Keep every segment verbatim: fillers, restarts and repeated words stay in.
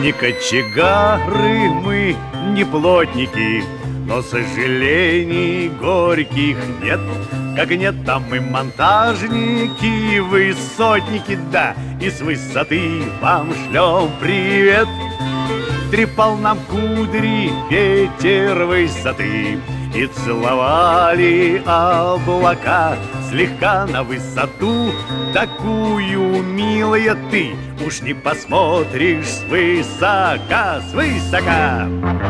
Не кочегары мы, не плотники, но сожалений горьких нет. Как нет, там мы монтажники, высотники, да, и с высоты вам шлем привет. Трепал нам кудри ветер высоты, и целовали облака слегка на высоту. Такую, милая, ты уж не посмотришь свысока, свысока.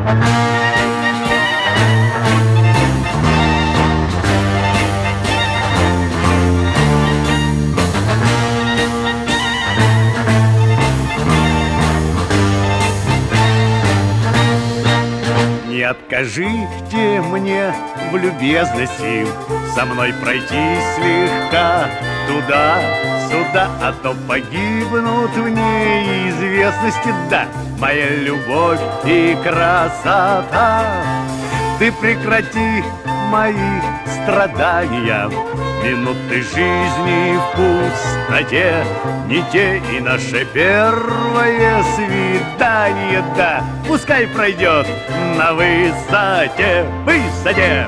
Не откажите мне в любезности со мной пройти слегка туда-сюда, а то погибнут в неизвестности, да, моя любовь и красота. Ты прекрати мои страдания, минуты жизни в пустоте, не те и наше первое свидание, да, пускай пройдет на высоте, высоте.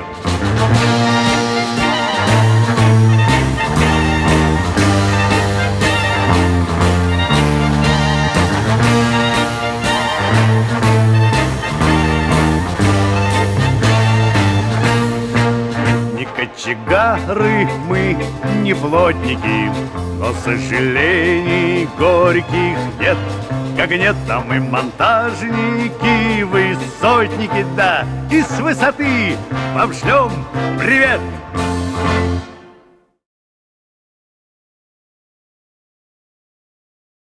Кочегары мы, не плотники, но сожалений горьких нет. Как нет, там мы монтажники, высотники, да, и с высоты вам шлем привет.